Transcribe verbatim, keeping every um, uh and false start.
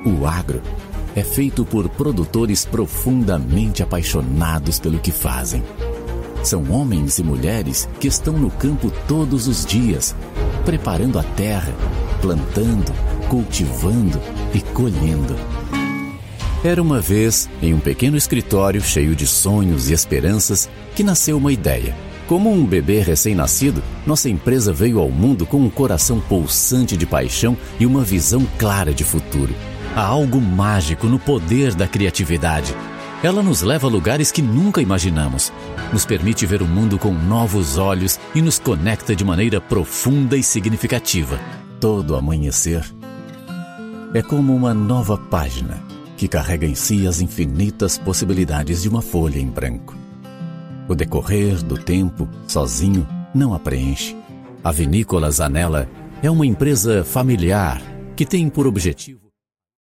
O agro é feito por produtores profundamente apaixonados pelo que fazem. São homens e mulheres que estão no campo todos os dias, preparando a terra, plantando, cultivando e colhendo. Era uma vez, em um pequeno escritório cheio de sonhos e esperanças, que nasceu uma ideia. Como um bebê recém-nascido, nossa empresa veio ao mundo com um coração pulsante de paixão e uma visão clara de futuro. Há algo mágico no poder da criatividade. Ela nos leva a lugares que nunca imaginamos, nos permite ver o mundo com novos olhos e nos conecta de maneira profunda e significativa. Todo amanhecer é como uma nova página que carrega em si as infinitas possibilidades de uma folha em branco. O decorrer do tempo, sozinho, não a preenche. A Vinícola Zanella é uma empresa familiar que tem por objetivo